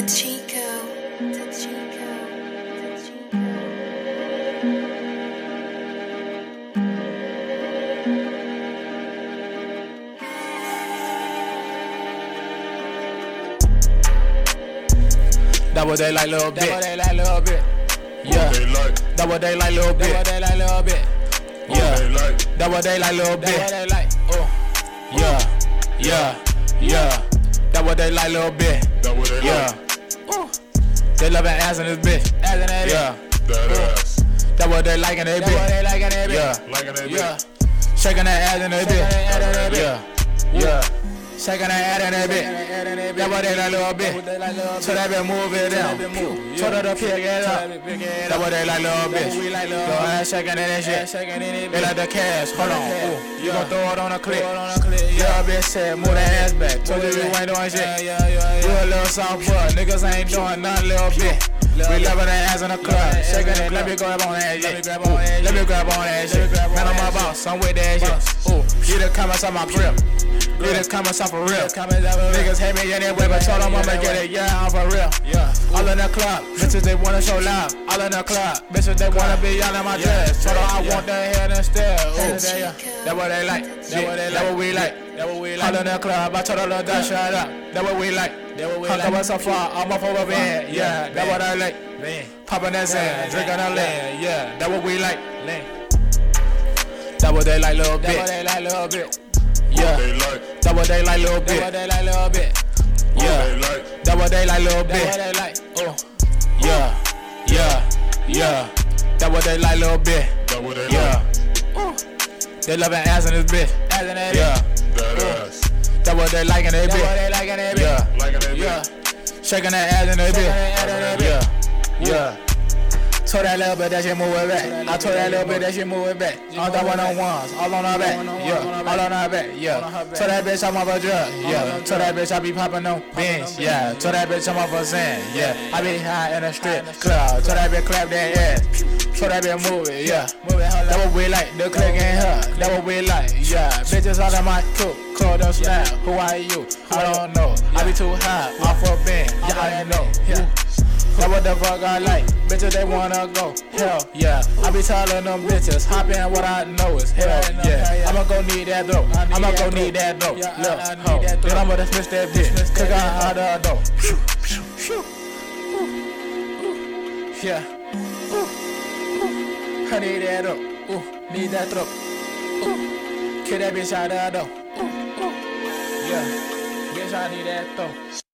That what they like, little bit. Yeah. That what they like, little bit. Yeah. That what they like, little bit. Yeah. That what they like, little bit. Yeah. They loving ass in this bitch. Yeah. That what they like in their bitch. Yeah. Shaking that ass in their bitch. Yeah. Shaking that ass in their bitch. That what they like, little bit. So that bitch move it down. Told her to pick it up. That what they like, little bitch. Your ass shaking in that shit. They like the cash. Hold on. Ooh. You gon' throw it on a clip. Yeah, bitch said move that ass back. Told you you ain't doing shit. You a little soft butt. Niggas ain't doing nothing, little bit. We loving that ass in the club. Shaking it. Let me grab on that shit. Let me grab on that shit. Man, I'm my boss. I'm with that shit. Ooh. You the comments on my crib. You the comments on for real. Niggas hate me in that way, but told them I'ma get it. Yeah, I'm for real. All in the club. Bitches, they wanna show love. All in the club. Bitches, they wanna be all in my dress. Told them I want their head instead. That what they like. That what we like. All in the club. I told her to dash shut up. That what we like. How come so far? I'm up over here. Yeah, that what I like. Poppin' that sand, drinking that land. Yeah, that what we like. That what they like, little bit. Yeah, that what they like, little bit. Yeah, that what they like, little bit. Yeah, that what they like, little bit. Yeah, they loving ass in this bitch. Yeah, that what they like in their bitch. Yeah, shaking that ass in their bitch. Yeah. Told that little bit that she move it back. I told that little bit that she move it back. All the one-on-ones, all on her back. Yeah, all on her back. Yeah. Told that bitch I'm off a drug. Yeah. Told that bitch I be popping on beans. Yeah. Told that bitch I'm off a Zen. Yeah. I be high in the strip club. Told that bitch clap that ass. Told that bitch move it. Yeah. That what we like. The click in her. That what we like. Yeah. Bitches all in my cook. Call them snap. Who are you? I don't know. I be too high. Off a bin. Yeah, I know. Yeah. That what the fuck I like, bitches they wanna go, hell yeah. I be telling them bitches, hop in what I know is hell yeah. I'ma go need that dope, I'ma go need that dope, look, ho. Then I'ma dismiss that bitch, cook out the dope. Yeah, I need that dope, need that dope. Kill that bitch out the dope. Yeah, bitch I need that dope.